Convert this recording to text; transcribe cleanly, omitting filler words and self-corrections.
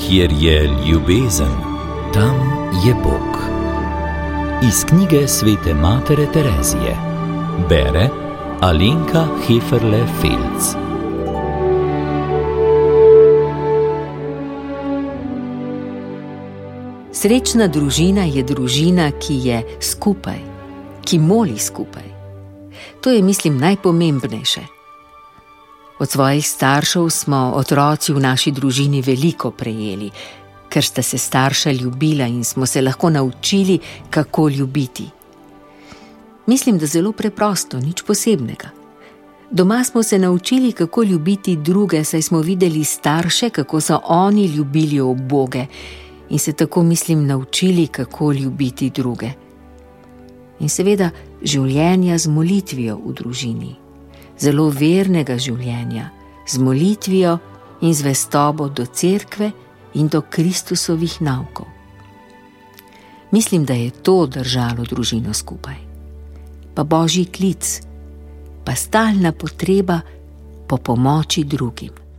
Kjer je ljubezen, tam je Bog. Iz knjige svete matere Terezije. Bere Alenka Heferle-Felc. Srečna družina je družina, ki je skupaj, ki moli skupaj. To je, mislim, najpomembnejše. Od svojih staršev smo otroci v naši družini veliko prejeli, ker sta se starša ljubila in smo se lahko naučili, kako ljubiti. Mislim, da zelo preprosto, nič posebnega. Doma smo se naučili, kako ljubiti druge, saj smo videli starše, kako so oni ljubili uboge in se tako, mislim, naučili, kako ljubiti druge. In seveda življenja z molitvijo v družini. Zelo vernega življenja, z molitvijo in zvestobo do cerkve in do Kristusovih naukov. Mislim, da je to držalo družino skupaj. Pa božji klic, pa stalna potreba po pomoči drugim.